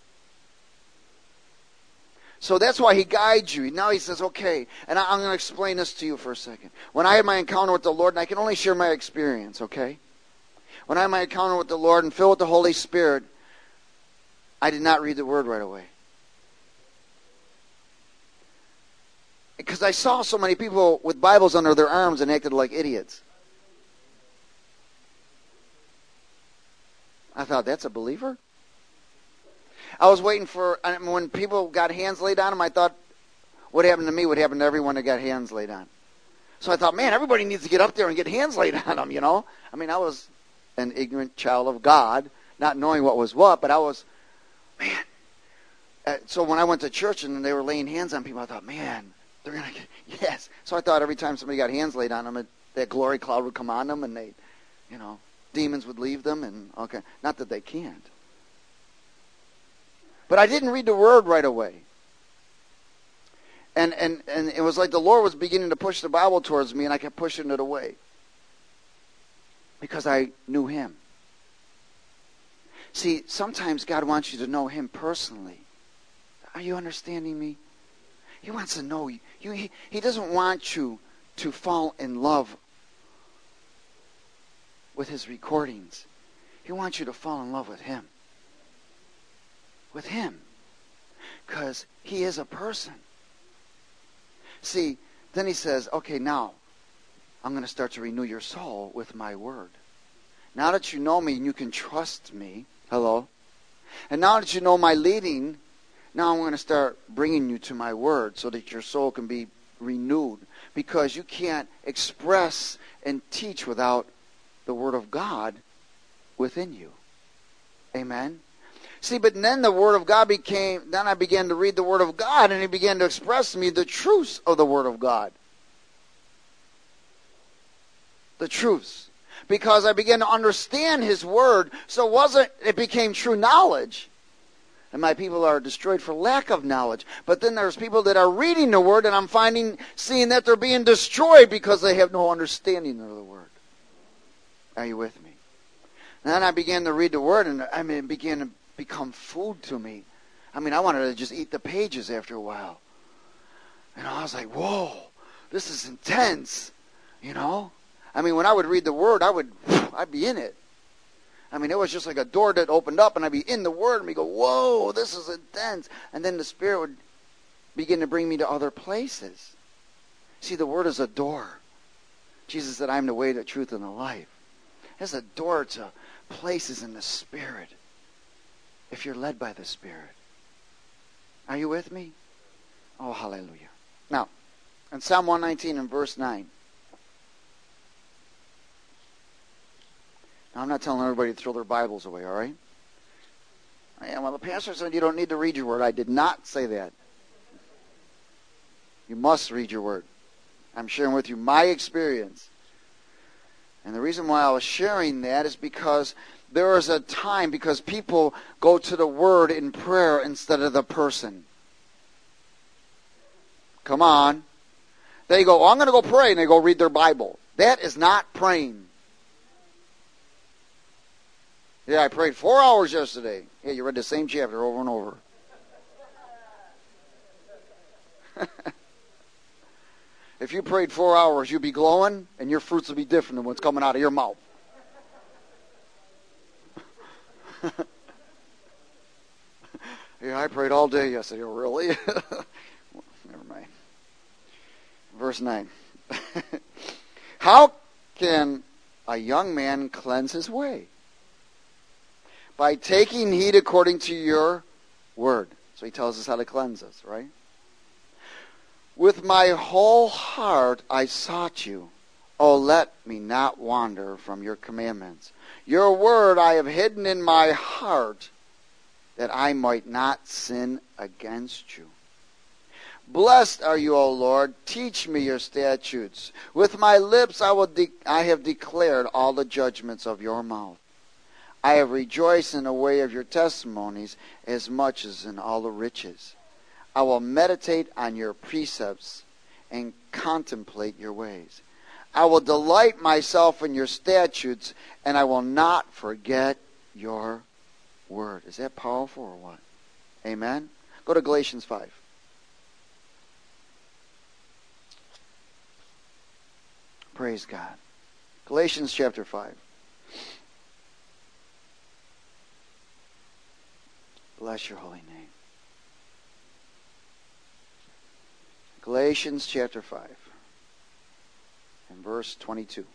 So that's why He guides you. Now He says, okay, and I'm going to explain this to you for a second. When I had my encounter with the Lord, and I can only share my experience, okay? When I had my encounter with the Lord and filled with the Holy Spirit, I did not read the Word right away. Because I saw so many people with Bibles under their arms and acted like idiots. I thought, that's a believer? I was waiting for, when people got hands laid on them, I thought, what happened to me would happen to everyone that got hands laid on. So I thought, man, everybody needs to get up there and get hands laid on them, you know? I mean, I was an ignorant child of God, not knowing what was what, but I was, man. So when I went to church and they were laying hands on people, I thought, man, they're going to get, yes. So I thought every time somebody got hands laid on them, that glory cloud would come on them and they, you know, demons would leave them and, okay. Not that they can't. But I didn't read the Word right away. And it was like the Lord was beginning to push the Bible towards me, and I kept pushing it away. Because I knew Him. See, sometimes God wants you to know Him personally. Are you understanding me? He wants to know you. He doesn't want you to fall in love with His recordings. He wants you to fall in love with Him. With Him. Because He is a person. See, then He says, okay, now I'm going to start to renew your soul with my Word. Now that you know me and you can trust me, hello? And now that you know my leading, now I'm going to start bringing you to my Word so that your soul can be renewed. Because you can't express and teach without the Word of God within you. Amen? See, but then the Word of God then I began to read the Word of God, and He began to express to me the truths of the Word of God. The truths. Because I began to understand His Word, so it became true knowledge. And my people are destroyed for lack of knowledge. But then there's people that are reading the Word, and I'm seeing that they're being destroyed because they have no understanding of the Word. Are you with me? And then I began to read the Word, and it began to become food to me. I wanted to just eat the pages after a while. I was like, whoa, this is intense. When I would read the Word, I'd be in it. It was just like a door that opened up, and I'd be in the Word, and we go, whoa, this is intense. And then the Spirit would begin to bring me to other places. See, the Word is a door. Jesus said, I am the way, the truth, and the life. It's a door to places in the Spirit, if you're led by the Spirit. Are you with me? Oh, hallelujah. Now, in Psalm 119 and verse 9, now, I'm not telling everybody to throw their Bibles away, all right? Well, the pastor said you don't need to read your Word. I did not say that. You must read your Word. I'm sharing with you my experience. And the reason why I was sharing that is because there is a time, because people go to the Word in prayer instead of the person. Come on. They go, I'm going to go pray, and they go read their Bible. That is not praying. Yeah, I prayed 4 hours yesterday. Yeah, you read the same chapter over and over. If you prayed 4 hours, you'd be glowing, and your fruits will be different than what's coming out of your mouth. Yeah, I prayed all day yesterday. Oh, really? Never mind. Verse 9. How can a young man cleanse his way? By taking heed according to your word. So he tells us how to cleanse us, right? With my whole heart I sought you. Oh, let me not wander from your commandments. Your word I have hidden in my heart, that I might not sin against you. Blessed are you, O Lord. Teach me your statutes. With my lips I have declared all the judgments of your mouth. I have rejoiced in the way of your testimonies as much as in all the riches. I will meditate on your precepts and contemplate your ways. I will delight myself in your statutes, and I will not forget your word. Is that powerful or what? Amen? Go to Galatians 5. Praise God. Galatians chapter 5. Bless your holy name. Galatians chapter 5 and verse 22.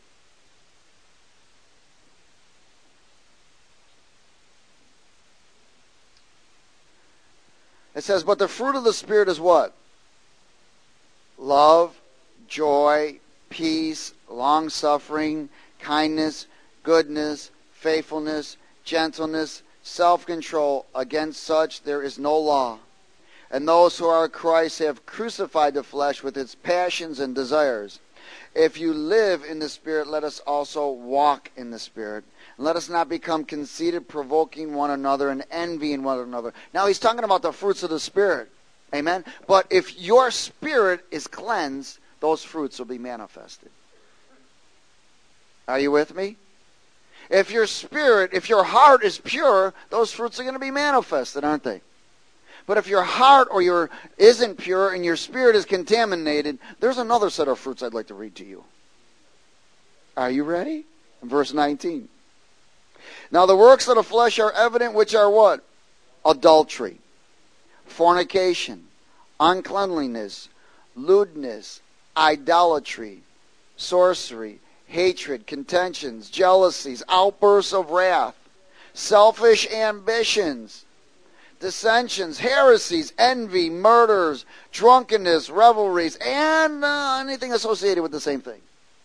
It says, but the fruit of the Spirit is what? Love, joy, peace, long-suffering, kindness, goodness, faithfulness, gentleness, self-control. Against such there is no law. And those who are Christ have crucified the flesh with its passions and desires. If you live in the Spirit, let us also walk in the Spirit. And let us not become conceited, provoking one another and envying one another. Now he's talking about the fruits of the Spirit. Amen? But if your spirit is cleansed, those fruits will be manifested. Are you with me? If your spirit, if your heart is pure, those fruits are going to be manifested, aren't they? But if your heart isn't pure and your spirit is contaminated, there's another set of fruits I'd like to read to you. Are you ready? Verse 19. Now the works of the flesh are evident, which are what? Adultery, fornication, uncleanliness, lewdness, idolatry, sorcery, hatred, contentions, jealousies, outbursts of wrath, selfish ambitions, dissensions, heresies, envy, murders, drunkenness, revelries, and anything associated with the same thing.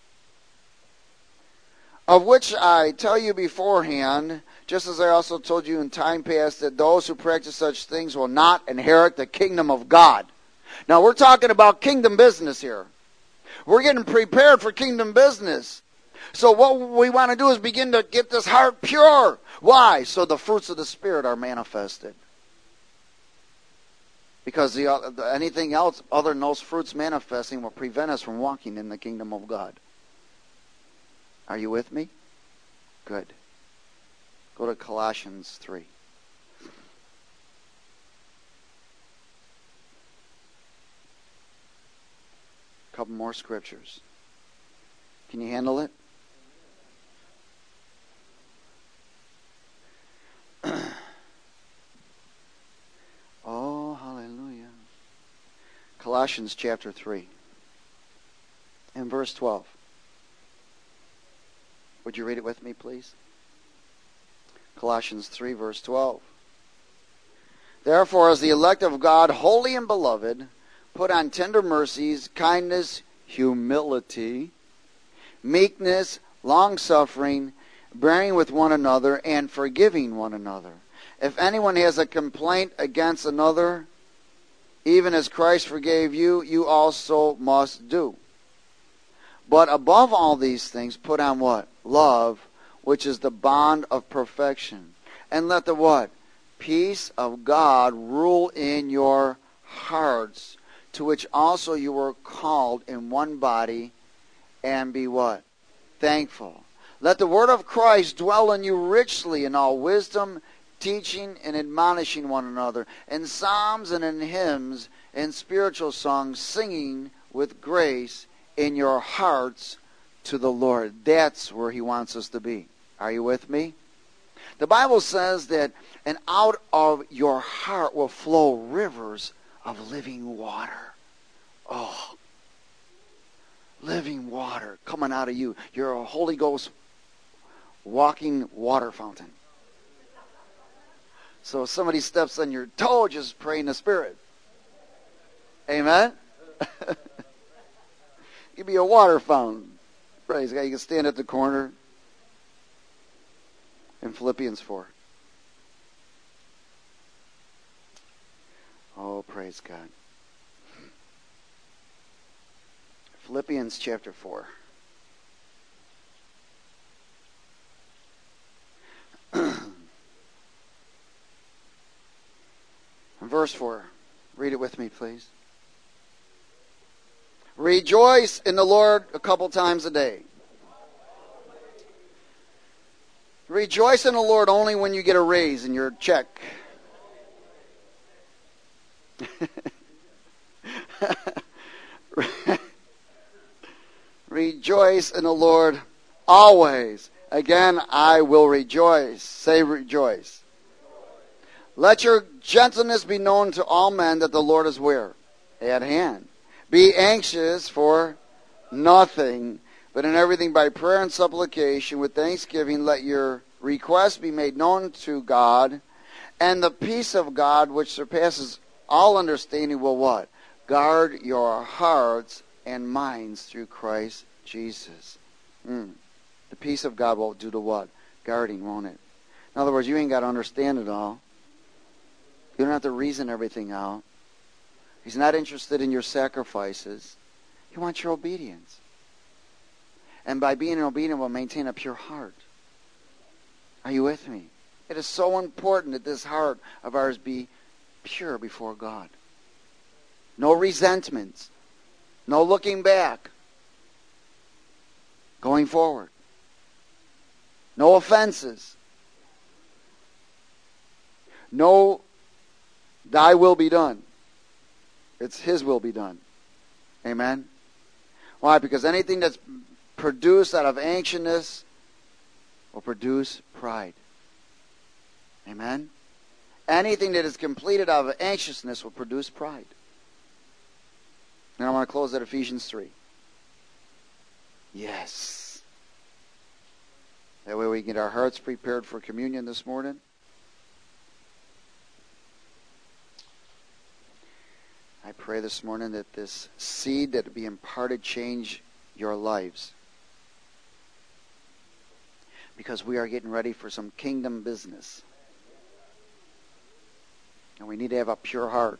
Of which I tell you beforehand, just as I also told you in time past, that those who practice such things will not inherit the kingdom of God. Now we're talking about kingdom business here. We're getting prepared for kingdom business. So what we want to do is begin to get this heart pure. Why? So the fruits of the Spirit are manifested. Because anything else other than those fruits manifesting will prevent us from walking in the kingdom of God. Are you with me? Good. Go to Colossians 3. A couple more scriptures. Can you handle it? Oh, hallelujah. Colossians chapter 3 and verse 12. Would you read it with me, please? Colossians 3, verse 12. Therefore, as the elect of God, holy and beloved, put on tender mercies, kindness, humility, meekness, long-suffering, bearing with one another, and forgiving one another. If anyone has a complaint against another, even as Christ forgave you, you also must do. But above all these things, put on what? Love, which is the bond of perfection. And let the what? Peace of God rule in your hearts, to which also you were called in one body, and be what? Thankful. Let the word of Christ dwell in you richly in all wisdom, teaching and admonishing one another, in psalms and in hymns and spiritual songs, singing with grace in your hearts to the Lord. That's where He wants us to be. Are you with me? The Bible says that, and out of your heart will flow rivers of living water. Oh, living water coming out of you. You're a Holy Ghost walking water fountain. So if somebody steps on your toe, just pray in the Spirit. Amen? You be a water fountain. Praise God. You can stand at the corner in Philippians 4. Oh, praise God. Philippians chapter 4. Verse 4. Read it with me, please. Rejoice in the Lord a couple times a day. Rejoice in the Lord only when you get a raise in your check. Rejoice in the Lord always. Again, I will rejoice. Say rejoice. Let your gentleness be known to all men that the Lord is where? At hand. Be anxious for nothing, but in everything by prayer and supplication with thanksgiving let your requests be made known to God, and the peace of God which surpasses all understanding will what? Guard your hearts and minds through Christ Jesus. The peace of God will do the what? Guarding, won't it? In other words, you ain't got to understand it all. You don't have to reason everything out. He's not interested in your sacrifices. He wants your obedience. And by being obedient, we'll maintain a pure heart. Are you with me? It is so important that this heart of ours be pure before God. No resentments. No looking back. Going forward. No offenses. No, thy will be done. It's His will be done. Amen? Why? Because anything that's produced out of anxiousness will produce pride. Amen? Anything that is completed out of anxiousness will produce pride. Now I want to close at Ephesians 3. Yes. That way we can get our hearts prepared for communion this morning. I pray this morning that this seed that will be imparted change your lives. Because we are getting ready for some kingdom business. And we need to have a pure heart.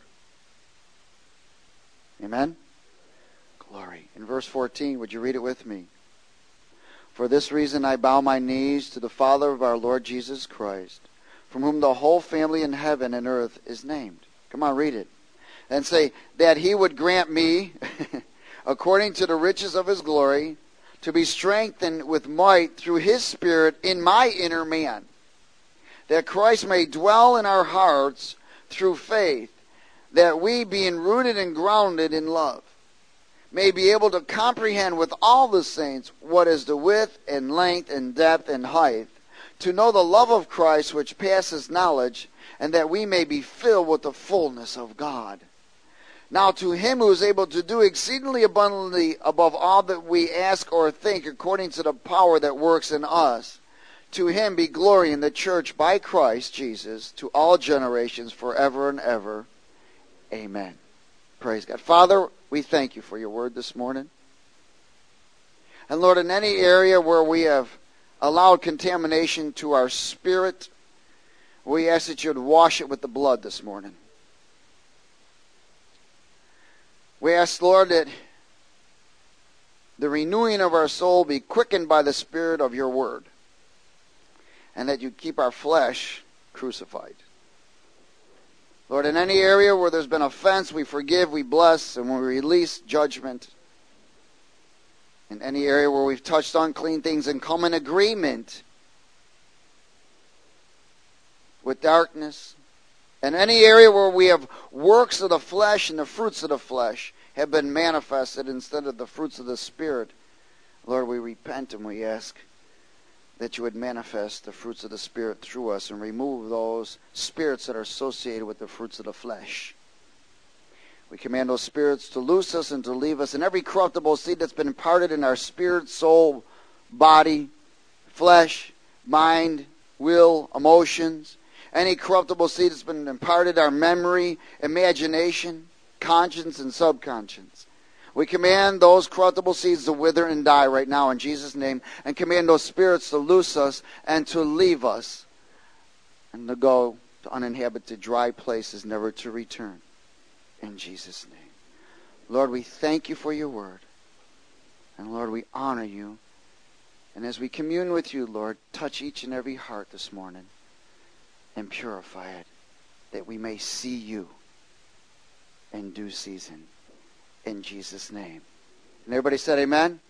Amen? Glory. In verse 14, would you read it with me? For this reason I bow my knees to the Father of our Lord Jesus Christ, from whom the whole family in heaven and earth is named. Come on, read it. And say, that he would grant me, according to the riches of his glory, to be strengthened with might through his Spirit in my inner man, that Christ may dwell in our hearts through faith, that we, being rooted and grounded in love, may be able to comprehend with all the saints what is the width and length and depth and height, to know the love of Christ which passes knowledge, and that we may be filled with the fullness of God. Now to him who is able to do exceedingly abundantly above all that we ask or think, according to the power that works in us, to him be glory in the church by Christ Jesus to all generations forever and ever. Amen. Praise God. Father, we thank you for your word this morning. And Lord, in any area where we have allowed contamination to our spirit, we ask that you would wash it with the blood this morning. We ask, Lord, that the renewing of our soul be quickened by the Spirit of your word, and that you keep our flesh crucified. Lord, in any area where there's been offense, we forgive, we bless, and we release judgment. In any area where we've touched unclean things and come in agreement with darkness, in any area where we have works of the flesh and the fruits of the flesh have been manifested instead of the fruits of the Spirit, Lord, we repent and we ask that you would manifest the fruits of the Spirit through us and remove those spirits that are associated with the fruits of the flesh. We command those spirits to loose us and to leave us, and every corruptible seed that's been imparted in our spirit, soul, body, flesh, mind, will, emotions, any corruptible seed that's been imparted, our memory, imagination, conscience, and subconscious. We command those corruptible seeds to wither and die right now in Jesus' name, and command those spirits to loose us and to leave us and to go to uninhabited dry places, never to return. In Jesus' name. Lord, we thank you for your word. And Lord, we honor you. And as we commune with you, Lord, touch each and every heart this morning and purify it, that we may see you in due season. In Jesus' name. And everybody said amen?